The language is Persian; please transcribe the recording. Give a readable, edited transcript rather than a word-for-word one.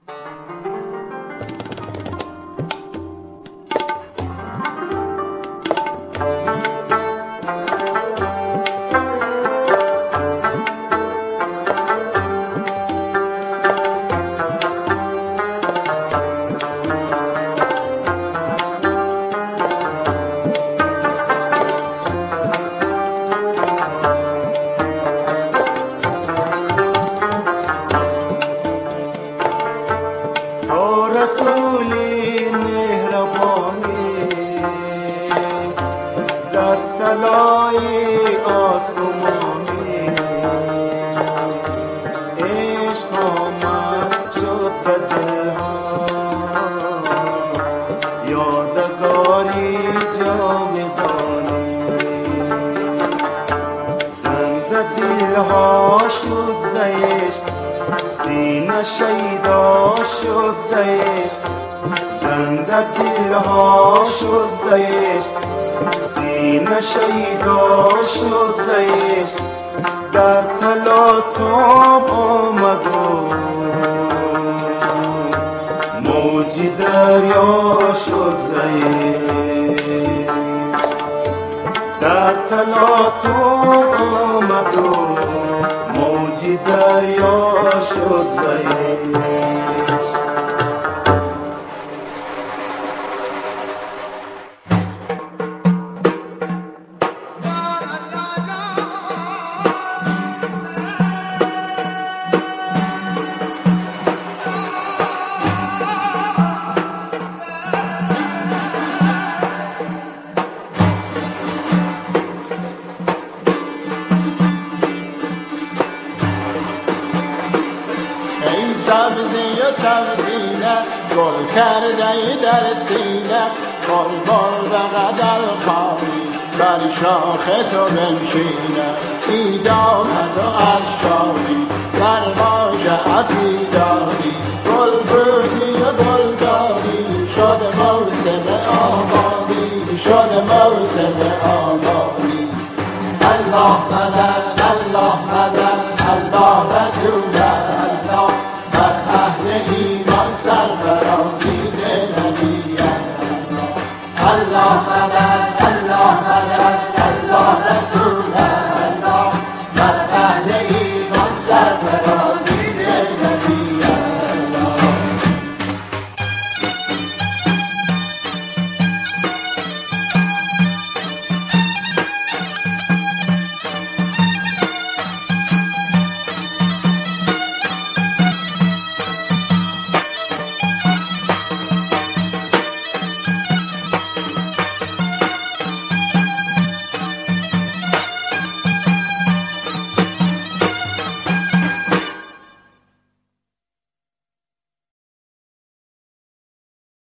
رسولی مهربانی زد صلای آسمانی عشق آمد شد به دلها یادگاری جاودانی زنده دلها شد زشت سینه شیدا شد زشت زنده دلها شد زشت سینه شیدا شد زشت در تلاطم آمد و موج دریا شد زشت در تلاطم آمد و موج دریا شد زشت سبزی و سبزینه گل کرده ای در سینه بلبل به قدر خواهی بر شاخ تو بنشینه عید آمد و از شادی در واجعتی داری گل بودی و گل داری شد موسم آبادی شد موسم آبادی الله مدد